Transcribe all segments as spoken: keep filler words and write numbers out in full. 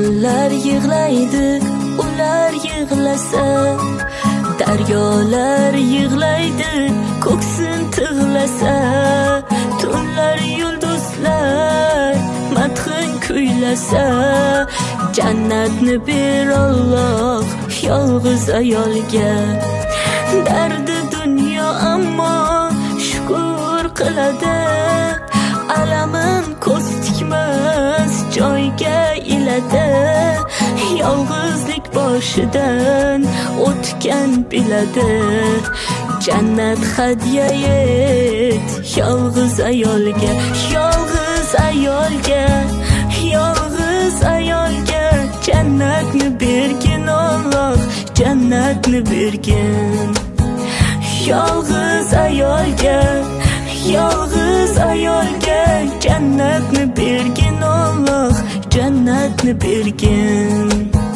Gullar yig'laydi, ular yig'lasa, daryolar yig'laydi, ko'ksin tig'lasa, tunlar yulduzlar madhin kuylasa, jannatni ber Alloh yolg'iz ayolga. Dardi dunyo ammo shukr qiladi, alamin ko'z tikmas joyga iladi. Yolg'izlik boshidan o'tgan biladi, jannat hadya et yolg'iz ayolga. Yolg'iz ayolga, yolg'iz ayolga jannatni bergin Alloh, jannatni bergin. Yolg'iz ayolga, yolg'iz ayolga jannatni bergin Alloh, jannatni bergin.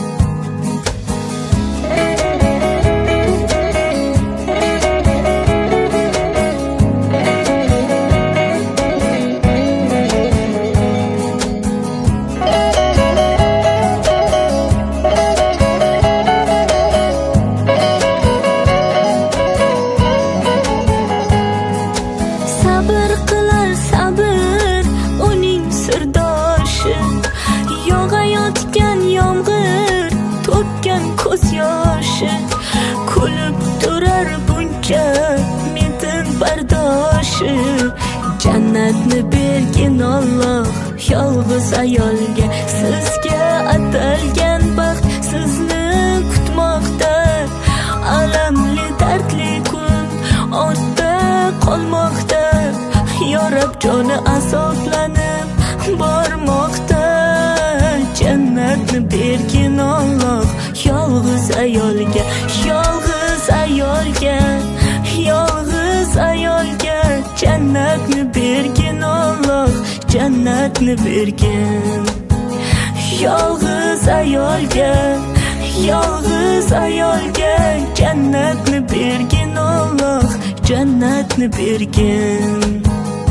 Ko'z yoshi kulib turar buncha metin bardoshi, jannatni bergin Alloh yolg'iz ayolga. Sizga atalgan baxt sizni kutmoqda, alamli dardli kun ortda qolmoqda. Ya Rab joni azoblanib bormoqda, jannatni bergin Alloh yolg'iz ayolga. Yolg'iz ayolga, yolg'iz ayolga jannatni bergin Alloh, jannatni bergin. Yolg'iz ayolga, yolg'iz ayolga jannatni bergin Alloh, jannatni bergin.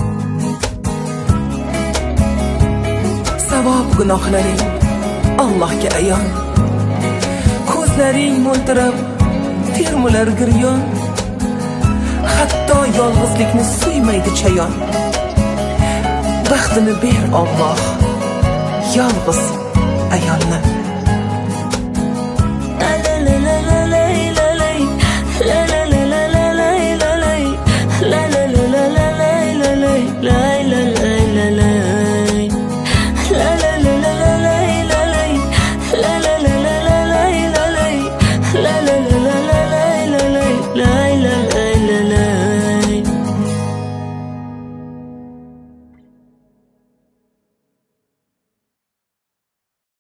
Savob gunohlaring Allohga ayon, ko'zlaring mo'ltirab, termular giryon. Hatto yolg'izlikni suymaydi chayon. Baxtini ber Alloh yolg'iz ayolni.